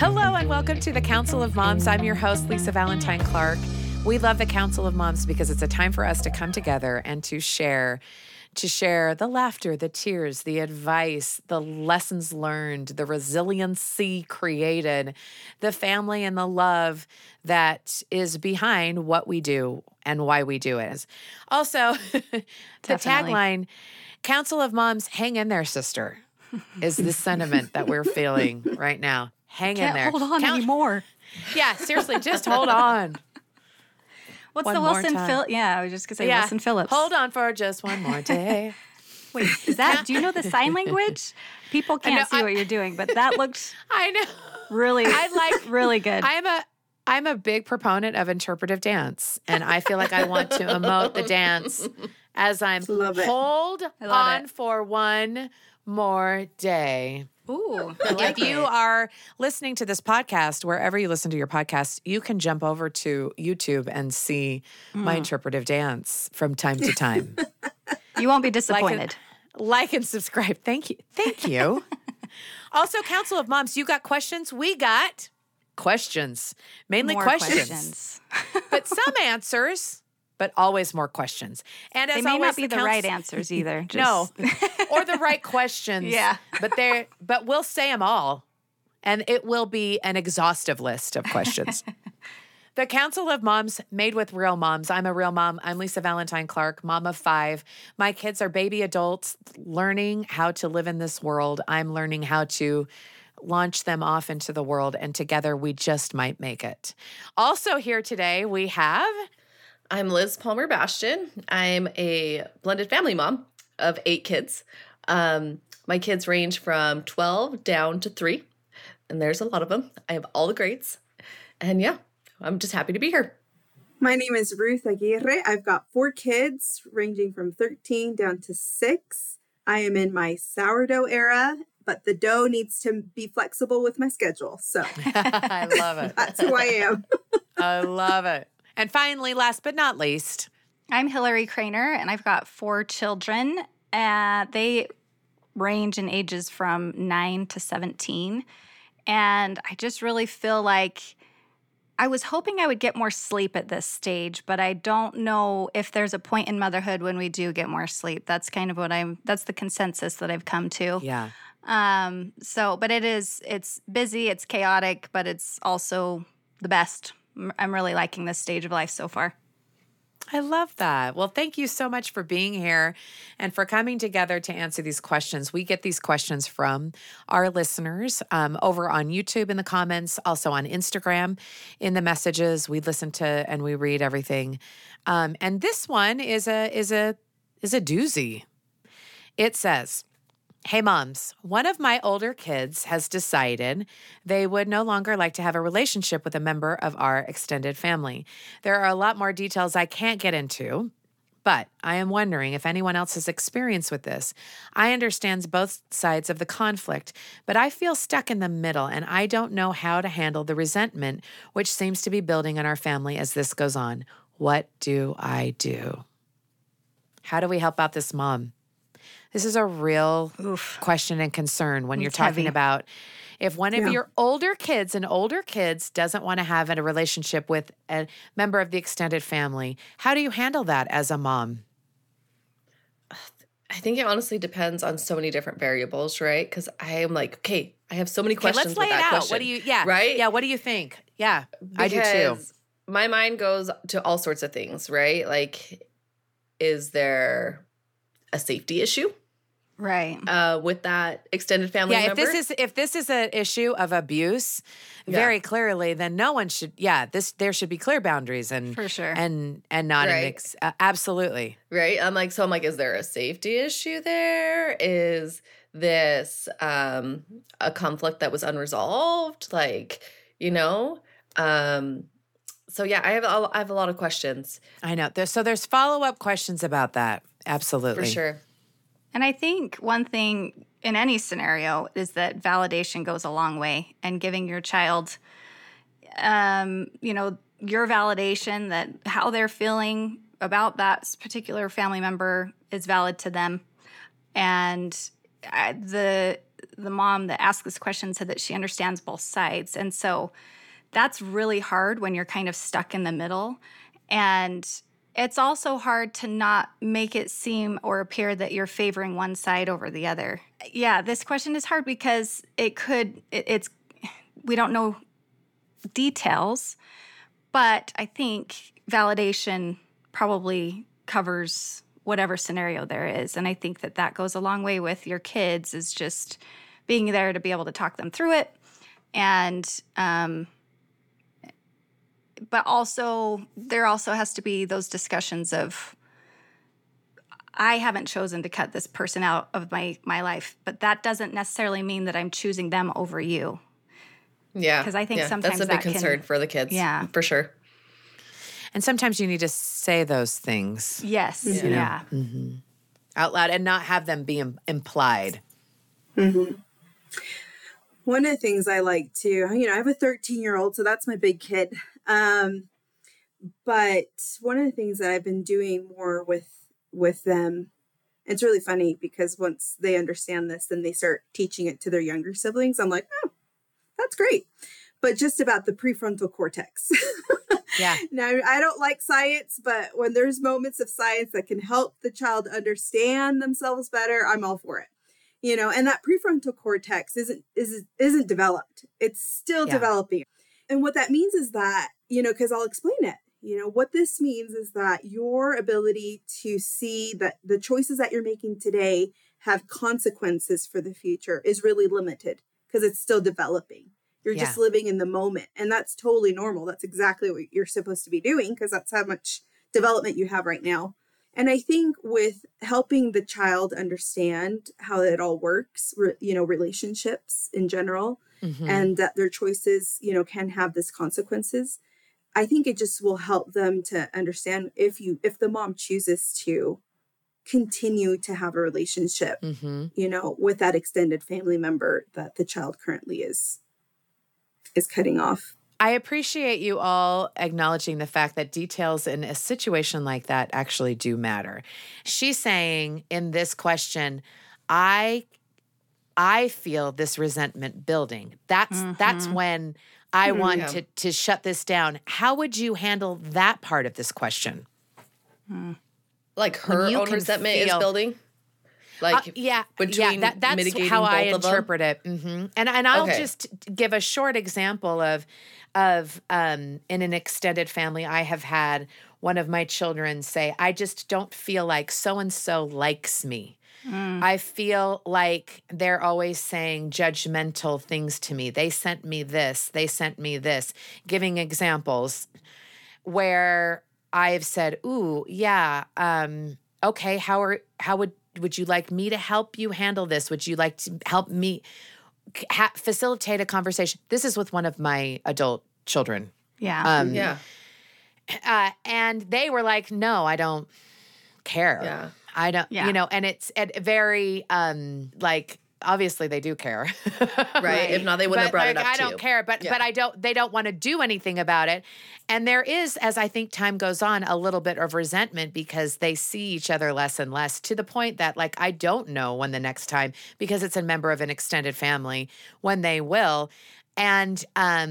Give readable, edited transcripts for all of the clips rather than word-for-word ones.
Hello and welcome to the Council of Moms. I'm your host, Lisa Valentine Clark. We love the Council of Moms because it's a time for us to come together and to share the laughter, the tears, the advice, the lessons learned, the resiliency created, the family and the love that is behind what we do and why we do it. Also, the tagline, Council of Moms, hang in there, sister, is the sentiment that we're feeling right now. Hang in there. Can't hold on anymore. Yeah, seriously, just hold on. What's One the more Wilson time. Phillips? Yeah, I was just going to say Wilson Phillips. Hold on for just one more day. Wait, is that, do you know the sign language? People can't see what you're doing, but that looked I know. really, really good. I'm a big proponent of interpretive dance, and I feel like I want to emote the dance as I'm hold on for one more day. Ooh, If you are listening to this podcast, wherever you listen to your podcast, you can jump over to YouTube and see my interpretive dance from time to time. You won't be disappointed. Like and subscribe. Thank you. Thank you. Also, Council of Moms, you got questions? We got questions. Mainly More questions. But some answers. But always more questions. And as they may always, not be the right answers either. No, or the right questions. Yeah. But we'll say them all, and it will be an exhaustive list of questions. The Council of Moms, made with real moms. I'm a real mom. I'm Lisa Valentine Clark, mom of 5. My kids are baby adults learning how to live in this world. I'm learning how to launch them off into the world, and together we just might make it. Also here today, we have... I'm Liz Palmer Bastion. I'm a blended family mom of 8 kids. My kids range from 12 down to 3, and there's a lot of them. I have all the grades. And yeah, I'm just happy to be here. My name is Ruth Aguirre. I've got 4 kids ranging from 13 down to 6. I am in my sourdough era, but the dough needs to be flexible with my schedule. So I love it. That's who I am. I love it. And finally, last but not least, I'm Hillary Craner, and I've got 4 children. They range in ages from 9 to 17. And I just really feel like I was hoping I would get more sleep at this stage, but I don't know if there's a point in motherhood when we do get more sleep. That's kind of that's the consensus that I've come to. yeah. But it's busy, it's chaotic, but it's also the best. I'm really liking this stage of life so far. I love that. Well, thank you so much for being here and for coming together to answer these questions. We get these questions from our listeners over on YouTube in the comments, also on Instagram in the messages. We listen to and we read everything. And this one is a doozy. It says, "Hey moms, one of my older kids has decided they would no longer like to have a relationship with a member of our extended family. There are a lot more details I can't get into, but I am wondering if anyone else has experience with this. I understand both sides of the conflict, but I feel stuck in the middle and I don't know how to handle the resentment which seems to be building in our family as this goes on. What do I do?" How do we help out this mom? This is a real question and concern when you're talking about if one of your older kids doesn't want to have a relationship with a member of the extended family. How do you handle that as a mom? I think it honestly depends on so many different variables, right? Because I am like, okay, I have so many questions. Let's lay with it that out. question, What do you, yeah, right? Yeah, what do you think? Yeah, I do too. Because my mind goes to all sorts of things, right? Like, is there a safety issue? Right. With that extended family member? If this is an issue of abuse, very clearly, then no one should. Yeah, there should be clear boundaries and For sure. and not a mix. Absolutely. Right. I'm like, is there a safety issue there? Is this a conflict that was unresolved? Like, So yeah, I have a lot of questions. I know. There's follow-up questions about that. Absolutely. For sure. And I think one thing in any scenario is that validation goes a long way, and giving your child, your validation that how they're feeling about that particular family member is valid to them. And the the mom that asked this question said that she understands both sides. And so that's really hard when you're kind of stuck in the middle. And it's also hard to not make it seem or appear that you're favoring one side over the other. Yeah, this question is hard because we don't know details, but I think validation probably covers whatever scenario there is. And I think that goes a long way with your kids, is just being there to be able to talk them through it. And, but also, there also has to be those discussions of, I haven't chosen to cut this person out of my life, but that doesn't necessarily mean that I'm choosing them over you. Yeah. Because I think sometimes that's a big concern for the kids. Yeah. For sure. And sometimes you need to say those things. Yes. Yeah. Mm-hmm. Out loud and not have them be implied. Mm-hmm. One of the things I like to, I have a 13-year-old, so that's my big kid. But one of the things that I've been doing more with them, it's really funny because once they understand this, then they start teaching it to their younger siblings. I'm like, oh, that's great. But just about the prefrontal cortex. Yeah. Now, I don't like science, but when there's moments of science that can help the child understand themselves better, I'm all for it. And that prefrontal cortex isn't developed. It's still developing. And what that means is that, because I'll explain it, what this means is that your ability to see that the choices that you're making today have consequences for the future is really limited because it's still developing. You're just living in the moment. And that's totally normal. That's exactly what you're supposed to be doing because that's how much development you have right now. And I think with helping the child understand how it all works, relationships in general, and that their choices, can have this consequences, I think it just will help them to understand if the mom chooses to continue to have a relationship, with that extended family member that the child currently is cutting off. I appreciate you all acknowledging the fact that details in a situation like that actually do matter. She's saying in this question, I feel this resentment building. That's when I want to shut this down. How would you handle that part of this question? Like her own resentment is building? Like between that's mitigating how I both of them? interpret it. Mm-hmm. And I'll just give a short example of in an extended family, I have had one of my children say, I just don't feel like so-and-so likes me. I feel like they're always saying judgmental things to me. They sent me this, giving examples where I've said, ooh, yeah, okay, how would you like me to help you handle this? Would you like to help me facilitate a conversation? This is with one of my adult children. Yeah. And they were like, no, I don't care. Yeah. I don't, and it's very, obviously they do care. Right. If not, they wouldn't have brought it up to you. I don't care, but they don't want to do anything about it. And there is, as I think time goes on, a little bit of resentment because they see each other less and less, to the point that I don't know when the next time, because it's a member of an extended family, when they will. And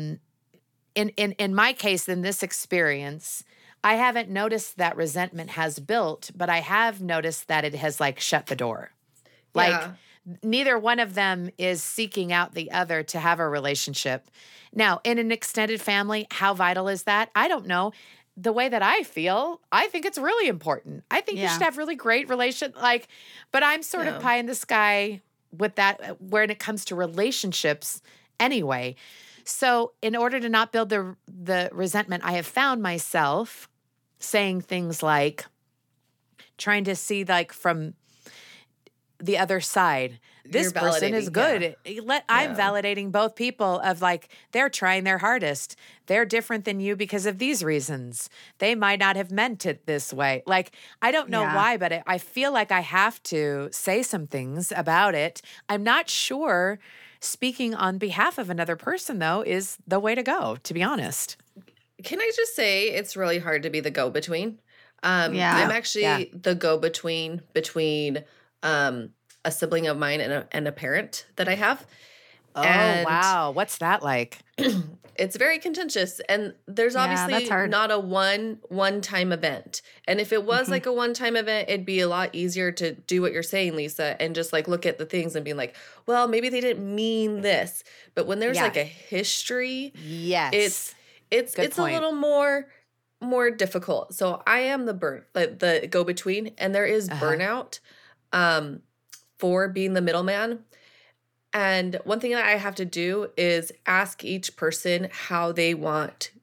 in my case, in this experience, I haven't noticed that resentment has built, but I have noticed that it has shut the door. Neither one of them is seeking out the other to have a relationship. Now, in an extended family, how vital is that? I don't know. The way that I feel, I think it's really important. I think you should have really great but I'm sort of pie in the sky with that when it comes to relationships anyway. So in order to not build the resentment, I have found myself saying things like, trying to see from the other side. This person is good. I'm validating both people of they're trying their hardest. They're different than you because of these reasons. They might not have meant it this way. I don't know why, but I feel like I have to say some things about it. I'm not sure speaking on behalf of another person, though, is the way to go, to be honest. Can I just say it's really hard to be the go-between? I'm actually the go-between between a sibling of mine and a parent that I have. Oh, And wow. What's that like? it's very contentious, and there's Yeah, obviously that's hard. not a one-time event. And if it was like a one-time event, it'd be a lot easier to do what you're saying, Lisa, and just like look at the things and be like, well, maybe they didn't mean this. But when there's Yeah. like a history, Yes. it's Good a point. little more difficult. So I am the go-between, and there is burnout for being the middleman. And one thing that I have to do is ask each person how they want,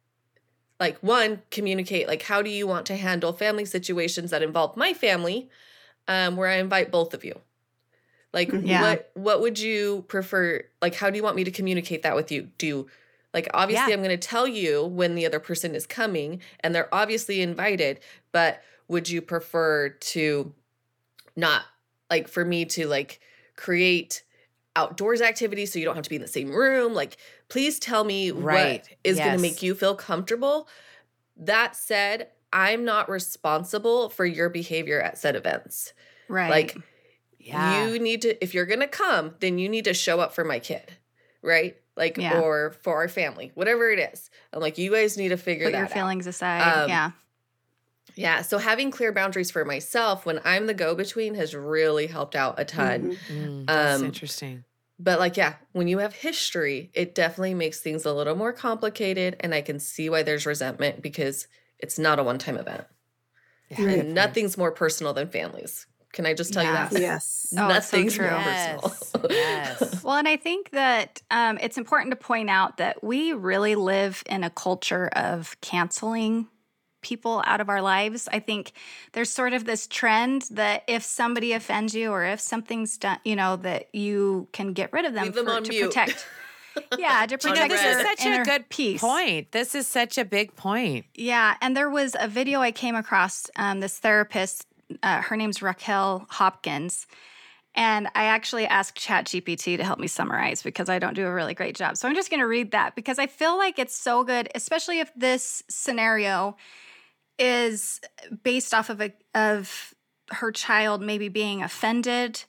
like, one, communicate, like, how do you want to handle family situations that involve my family, where I invite both of you? Like, Yeah. what would you prefer? Like, how do you want me to communicate that with you? Like, obviously, Yeah. I'm going to tell you when the other person is coming, and they're obviously invited, but would you prefer to not, like, for me to, like, create outdoors activities so you don't have to be in the same room? Like, please tell me Right. what is going to Yes. make you feel comfortable. That said, I'm not responsible for your behavior at said events. Right. Like, Yeah. you need to, if you're going to come, then you need to show up for my kid, right? Like, Yeah. or for our family, whatever it is. I'm like, you guys need to figure Put that your out. feelings aside. Yeah. Yeah. So having clear boundaries for myself when I'm the go-between has really helped out a ton. That's interesting. But like, yeah, when you have history, it definitely makes things a little more complicated. And I can see why there's resentment, because it's not a one-time event. Yeah. Right. And nothing's more personal than families. Can I just tell you that? Yes. Oh, it's so Nothing's true. more Yes. personal. Yes. Well, and I think that it's important to point out that we really live in a culture of canceling people out of our lives. I think there's sort of this trend that if somebody offends you or if something's done, that you can get rid of them, Leave them on to mute. protect. Yeah, to You know, protect this their is such inner a good peace. point. This is such a big point. Yeah, and there was a video I came across. This therapist, her name's Raquel Hopkins, and I actually asked ChatGPT to help me summarize because I don't do a really great job. So I'm just going to read that because I feel like it's so good, especially if this scenario is based off of her child maybe being offended,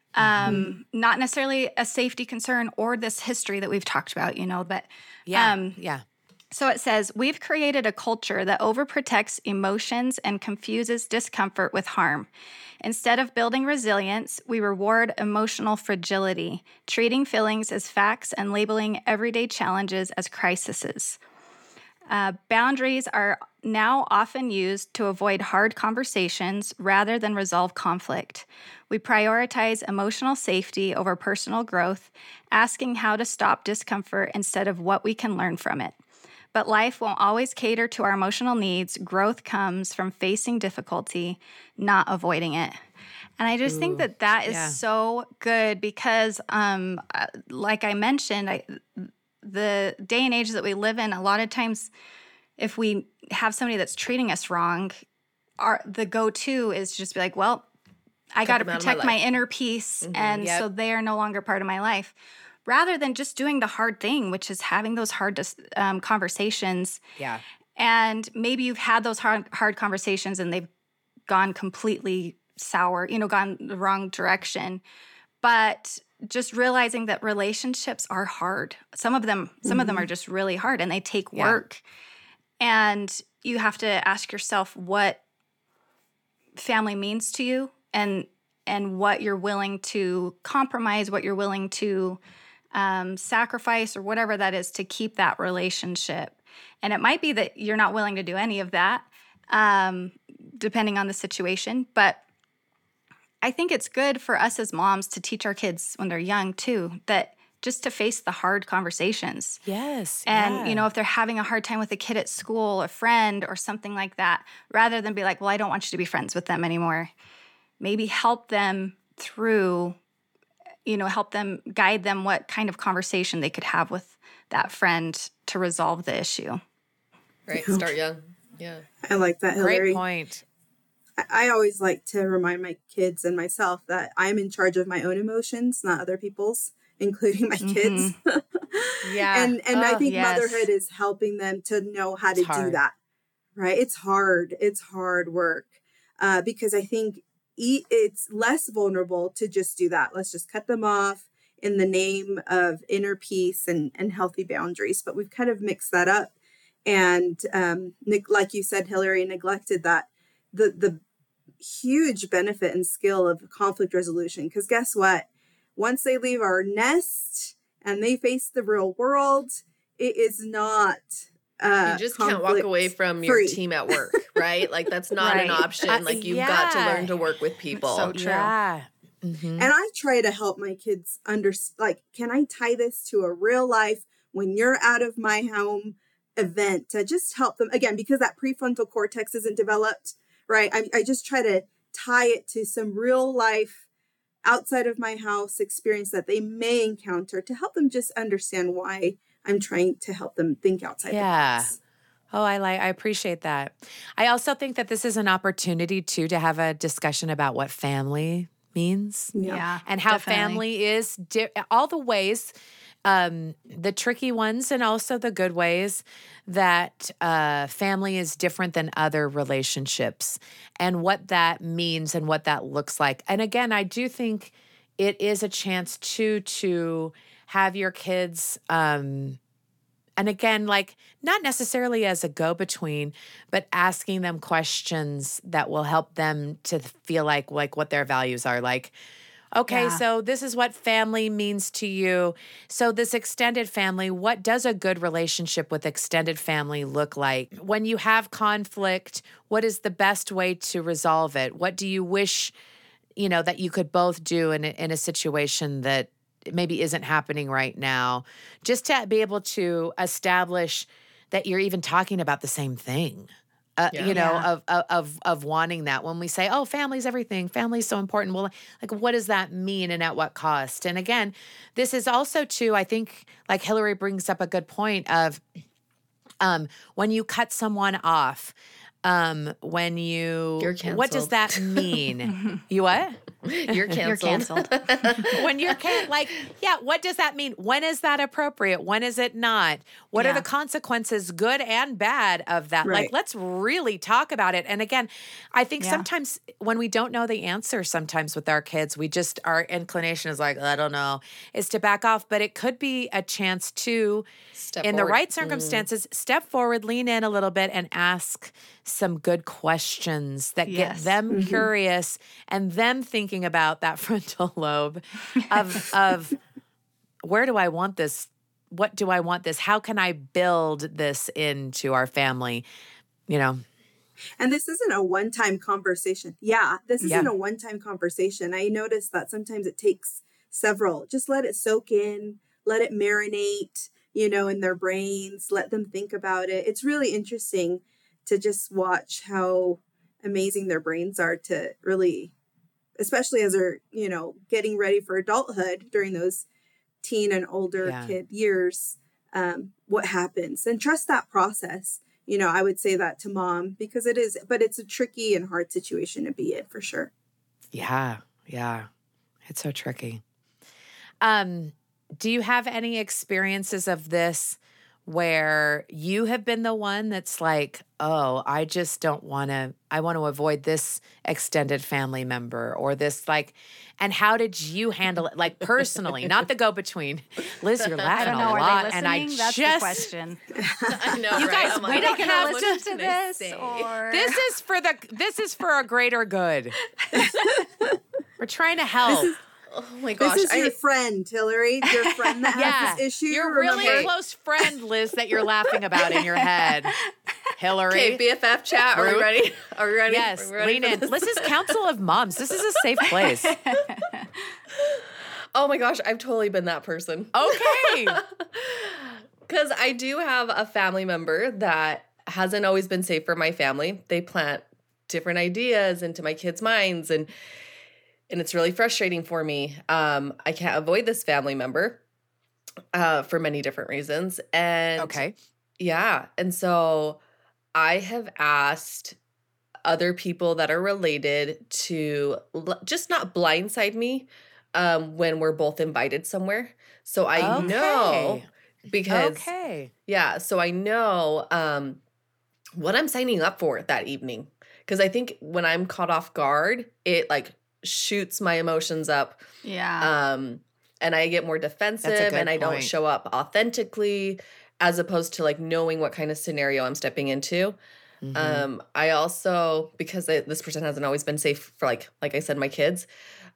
not necessarily a safety concern or this history that we've talked about, but Yeah. Yeah. so it says, we've created a culture that overprotects emotions and confuses discomfort with harm. Instead of building resilience, we reward emotional fragility, treating feelings as facts and labeling everyday challenges as crises. Boundaries are now often used to avoid hard conversations rather than resolve conflict. We prioritize emotional safety over personal growth, asking how to stop discomfort instead of what we can learn from it. But life won't always cater to our emotional needs. Growth comes from facing difficulty, not avoiding it. And I just think that is so good because, like I mentioned, the day and age that we live in, a lot of times if we have somebody that's treating us wrong, the go-to is just be like, well, I got to them out of my protect my life. inner peace. And so they are no longer part of my life. Rather than just doing the hard thing, which is having those hard conversations. Yeah. And maybe you've had those hard conversations and they've gone completely sour, gone the wrong direction. But just realizing that relationships are hard. Some of them are just really hard and they take work. And you have to ask yourself what family means to you and what you're willing to compromise, what you're willing to sacrifice or whatever that is to keep that relationship. And it might be that you're not willing to do any of that, depending on the situation. But I think it's good for us as moms to teach our kids when they're young too, that just to face the hard conversations. Yes. And, if they're having a hard time with a kid at school, a friend or something like that, rather than be like, well, I don't want you to be friends with them anymore, maybe help them through, help them, guide them what kind of conversation they could have with that friend to resolve the issue. Right. Start young. Yeah. I like that, Hillary. Great point. I always like to remind my kids and myself that I'm in charge of my own emotions, not other people's, including my kids. Yeah. And I think motherhood is helping them to know how to do that, right? It's hard. It's hard work because I think it's less vulnerable to just do that. Let's just cut them off in the name of inner peace and healthy boundaries. But we've kind of mixed that up. And like you said, Hillary, neglected that the huge benefit and skill of conflict resolution. Because guess what? Once they leave our nest and they face the real world, it is not you just can't walk away from your team at work, right? Like that's not an option. Like you've got to learn to work with people. So true. Yeah. Mm-hmm. And I try to help my kids can I tie this to a real life when you're out of my home event to just help them again, because that prefrontal cortex isn't developed, right? I just try to tie it to some real life outside of my house experience that they may encounter to help them just understand why I'm trying to help them think outside the box. Oh, I appreciate that. I also think that this is an opportunity too to have a discussion about what family means. Yeah. And how definitely. family is all the ways, the tricky ones and also the good ways that family is different than other relationships and what that means and what that looks like. And again, I do think it is a chance to have your kids, and again, like not necessarily as a go-between, but asking them questions that will help them to feel like what their values are. Like, okay, so this is what family means to you. So this extended family, what does a good relationship with extended family look like? When you have conflict, what is the best way to resolve it? What do you wish, that you could both do in a situation that maybe isn't happening right now, just to be able to establish that you're even talking about the same thing, of wanting that. When we say, oh, family's everything, family's so important. Well, like, what does that mean and at what cost? And again, this is also too, I think, like Hillary brings up a good point of when you cut someone off, You're canceled. what does that mean? You what? You're canceled. When you're what does that mean? When is that appropriate? When is it not? What are the consequences, good and bad, of that? Right. Like, let's really talk about it. And again, I think sometimes when we don't know the answer, sometimes with our kids, our inclination is like, I don't know, is to back off. But it could be a chance to, Step in forward. the right circumstances, step forward, lean in a little bit and ask some good questions that get them curious and them thinking about that frontal lobe of where do I want this? What do I want this? How can I build this into our family? And this isn't a one-time conversation. This isn't a one-time conversation. I noticed that sometimes it takes several. Just let it soak in, let it marinate, in their brains, let them think about it. It's really interesting to just watch how amazing their brains are to really, especially as they're, getting ready for adulthood during those teen and older kid years, what happens, and trust that process. I would say that to mom because it's a tricky and hard situation to be in for sure. Yeah. It's so tricky. Do you have any experiences of this where you have been the one that's like, oh, I want to avoid this extended family member or this and how did you handle it? Like personally, not the go-between. Liz, you're laughing I don't know. a lot. Are they And I listening? That's just, the question. I know, you right? guys, I'm we like, don't okay, have what listen to can I this say? or this is for a greater good. We're trying to help. Oh my gosh. This is your friend, Hillary, your friend that has this issue. Your really remember? close friend, Liz, that you're laughing about in your head. Hillary. Okay, BFF chat. Are we ready? Are we ready? Yes, Are we ready lean for in. this? This is Council of Moms. This is a safe place. Oh my gosh, I've totally been that person. Okay. Because I do have a family member that hasn't always been safe for my family. They plant different ideas into my kids' minds, and it's really frustrating for me. I can't avoid this family member for many different reasons. And Okay. yeah, and so I have asked other people that are related to just not blindside me when we're both invited somewhere. So I know because Okay. yeah, so I know what I'm signing up for that evening. Because I think when I'm caught off guard, it like shoots my emotions up. Yeah. And I get more defensive good and I don't point. show up authentically, as opposed to like knowing what kind of scenario I'm stepping into. I also, because this person hasn't always been safe for like I said, my kids,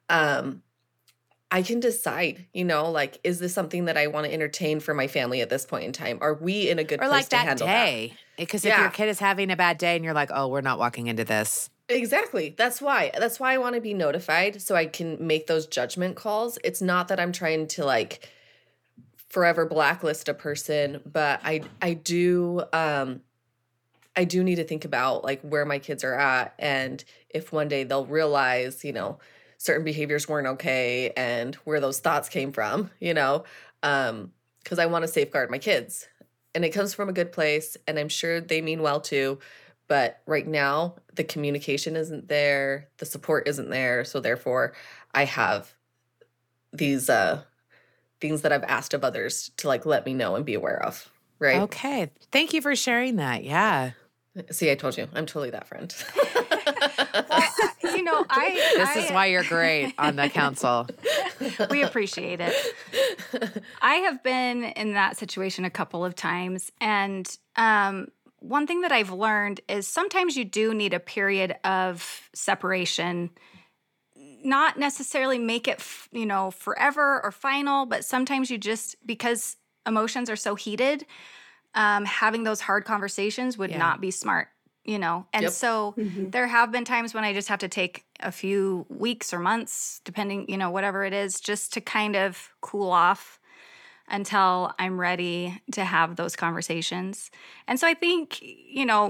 I can decide, you know, like, is this something that I want to entertain for my family at this point in time? Are we in a good Or place like to that handle day. Because if your kid is having a bad day and you're like, oh, we're not walking into this. Exactly. That's why I want to be notified so I can make those judgment calls. It's not that I'm trying to like forever blacklist a person, but I do need to think about like where my kids are at, and if one day they'll realize, you know, certain behaviors weren't okay and where those thoughts came from, you know, because I want to safeguard my kids. And it comes from a good place, and I'm sure they mean well too. But right now, the communication isn't there, the support isn't there. So therefore, I have these things that I've asked of others to like let me know and be aware of. Right. Okay. Thank you for sharing that. Yeah. See, I told you, I'm totally that friend. Well, you know, This is why you're great on the council. we appreciate it. I have been in that situation a couple of times, and one thing that I've learned is sometimes you do need a period of separation. Not necessarily make it, forever or final, but sometimes you just, because emotions are so heated, having those hard conversations would not be smart, you know? And so there have been times when I just have to take a few weeks or months, depending, you know, whatever it is, just to kind of cool off until I'm ready to have those conversations. And so I think, you know,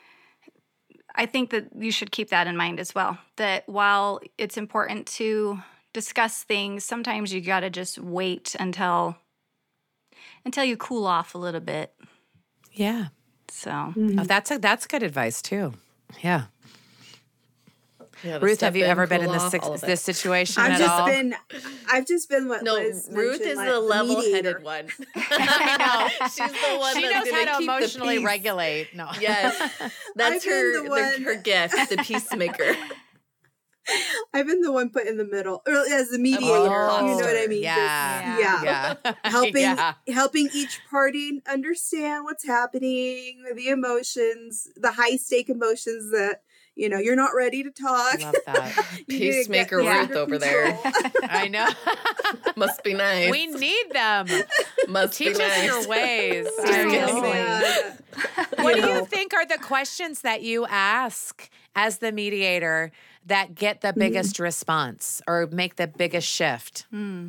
that you should keep that in mind as well, that while it's important to discuss things, sometimes you got to just wait until you cool off a little bit. Yeah. So Oh, that's good advice too. Yeah. Yeah, Ruth, have you ever been in this situation at all? I've just been what No, Liz Ruth is the level-headed one. I know. She's the one She that's knows gonna how to keep the emotionally peace. regulate. No. Yes, that's I've been the one- her gift, the peacemaker. I've been the one put in the middle, or as the mediator. Oh, you know what I mean? Yeah. Helping each party understand what's happening, the emotions, the high stake emotions that, you know, you're not ready to talk. Love that. Peacemaker Ruth over there. I know. Must be nice. We need them. Must Teach be us nice. your ways. Seriously. What do you think are the questions that you ask as the mediator that get the biggest response or make the biggest shift?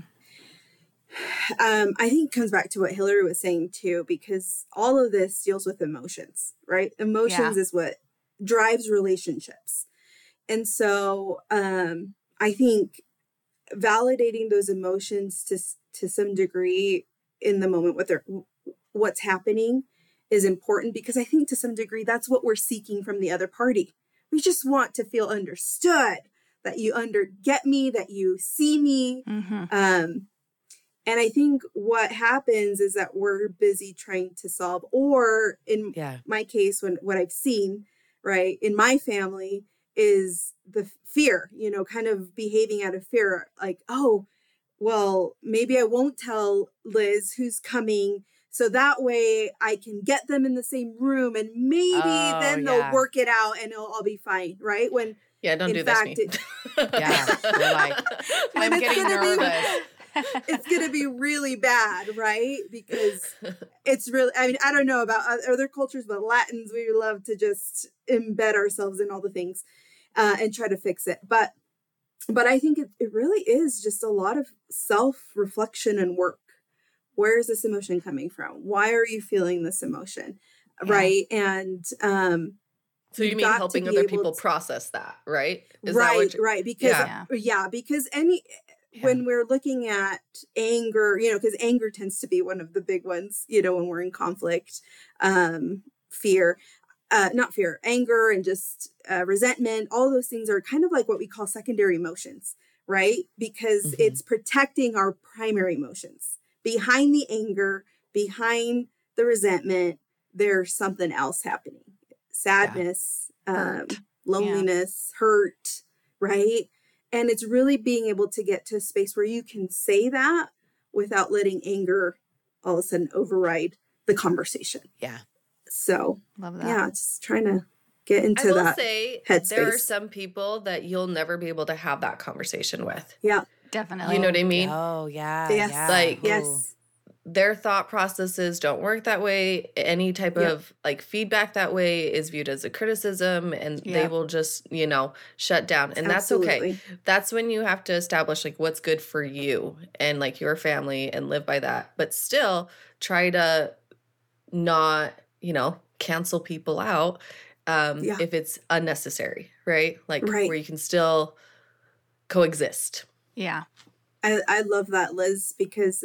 I think it comes back to what Hillary was saying too, because all of this deals with emotions, right? Emotions is what drives relationships. And so I think validating those emotions to some degree in the moment with what's happening is important, because I think to some degree that's what we're seeking from the other party. We just want to feel understood, that you get me, that you see me. And I think what happens is that we're busy trying to solve, or in my case, what I've seen, right, in my family is the fear, you know, kind of behaving out of fear, like, oh, well, maybe I won't tell Liz who's coming, so that way I can get them in the same room, and maybe then they'll work it out and it'll all be fine, right? When don't do fact, this. You're like, I'm getting nervous. It's going to be really bad, right? Because it's really, I mean, I don't know about other cultures, but Latins, we love to just embed ourselves in all the things and try to fix it. But I think it really is just a lot of self-reflection and work. Where is this emotion coming from? Why are you feeling this emotion? Right. And so you mean helping other people process that, right? Right. Because because when we're looking at anger, you know, because anger tends to be one of the big ones, you know, when we're in conflict, anger and just resentment, all those things are kind of like what we call secondary emotions, right? Because it's protecting our primary emotions. Behind the anger, behind the resentment, there's something else happening. Sadness, loneliness, hurt, right? And it's really being able to get to a space where you can say that without letting anger all of a sudden override the conversation. Yeah. So, Love that. yeah, just trying to get into I will that say headspace. there are some people that you'll never be able to have that conversation with. Yeah. Definitely. You know what I mean? Oh, yeah. Yes. Yeah. Like, Ooh. Yes. Their thought processes don't work that way. Any type Yep. of like feedback that way is viewed as a criticism, and they Yep. will just, shut down. And that's okay. Absolutely. That's when you have to establish like what's good for you and like your family and live by that. But still try to not, cancel people out Yeah. if it's unnecessary, right? Like Right. where you can still coexist. Yeah. I love that, Liz, because,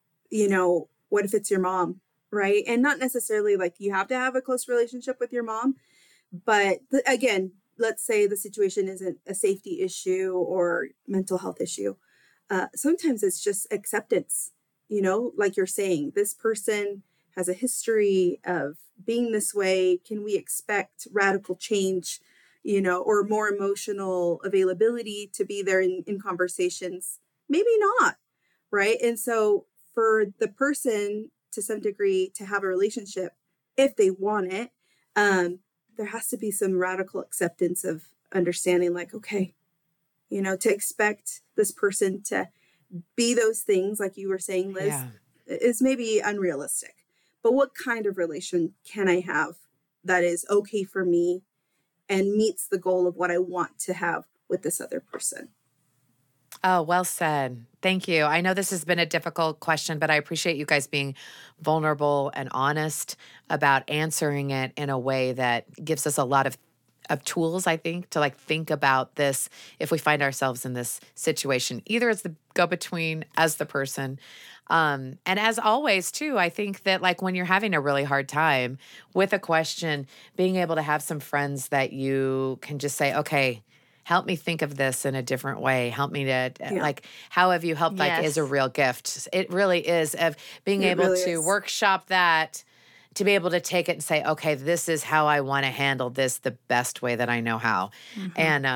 what if it's your mom, right? And not necessarily like you have to have a close relationship with your mom. But again, let's say the situation isn't a safety issue or mental health issue. Sometimes it's just acceptance, like you're saying, this person has a history of being this way. Can we expect radical change, or more emotional availability to be there in conversations? Maybe not, right? And so for the person to some degree to have a relationship, if they want it, there has to be some radical acceptance of understanding like, okay, to expect this person to be those things, like you were saying, Liz, Yeah. is maybe unrealistic. But what kind of relation can I have that is okay for me and meets the goal of what I want to have with this other person? Oh, well said. Thank you. I know this has been a difficult question, but I appreciate you guys being vulnerable and honest about answering it in a way that gives us a lot of tools, I think, to like think about this if we find ourselves in this situation, either as the go-between, as the person. And as always, too, I think that like when you're having a really hard time with a question, being able to have some friends that you can just say, okay, help me think of this in a different way. Help me to, like, how have you helped, like, is a real gift. It really is, of being able to workshop that, to be able to take it and say, okay, this is how I want to handle this the best way that I know how. And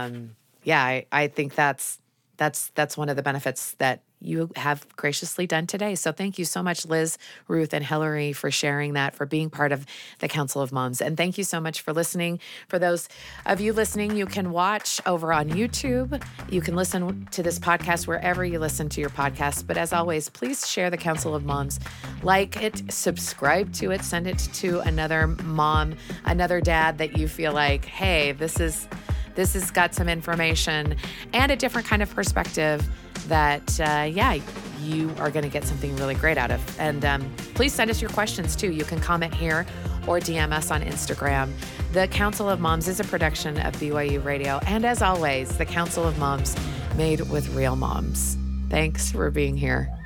I think that's one of the benefits that you have graciously done today. So thank you so much, Liz, Ruth, and Hillary, for sharing that, for being part of the Council of Moms. And thank you so much for listening. For those of you listening, you can watch over on YouTube. You can listen to this podcast wherever you listen to your podcast. But as always, please share the Council of Moms. Like it, subscribe to it, send it to another mom, another dad that you feel like, hey, this has got some information and a different kind of perspective that, you are going to get something really great out of. And please send us your questions, too. You can comment here or DM us on Instagram. The Council of Moms is a production of BYU Radio. And as always, the Council of Moms made with real moms. Thanks for being here.